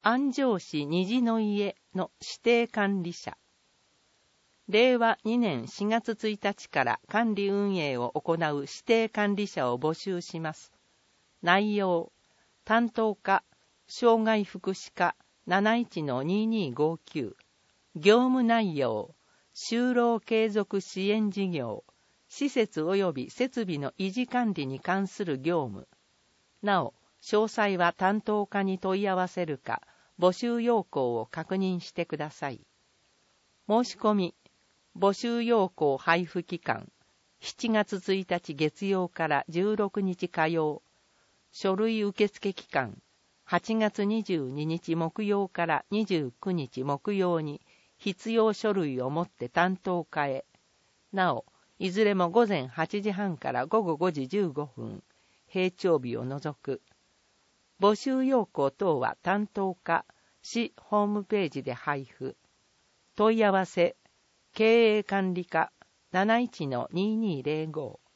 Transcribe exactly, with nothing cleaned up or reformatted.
安城市虹の家の指定管理者。れいわにねんしがつついたちから管理運営を行う指定管理者を募集します。内容、担当課、障害福祉課 なないちのにーにーごきゅう、業務内容、就労継続支援事業、施設及び設備の維持管理に関する業務。なお、詳細は担当課に問い合わせるか、募集要項を確認してください。申し込み、募集要項配布期間、しちがつついたち月曜からじゅうろくにち火曜。書類受付期間、はちがつにじゅうににち木曜からにじゅうくにち木曜に必要書類を持って担当課へ。なお、いずれもごぜんはちじはんからごごごじじゅうごふん、閉庁日を除く。募集要項等は担当課、市ホームページで配布。問い合わせ、経営管理課 なないちのにーにーぜろご。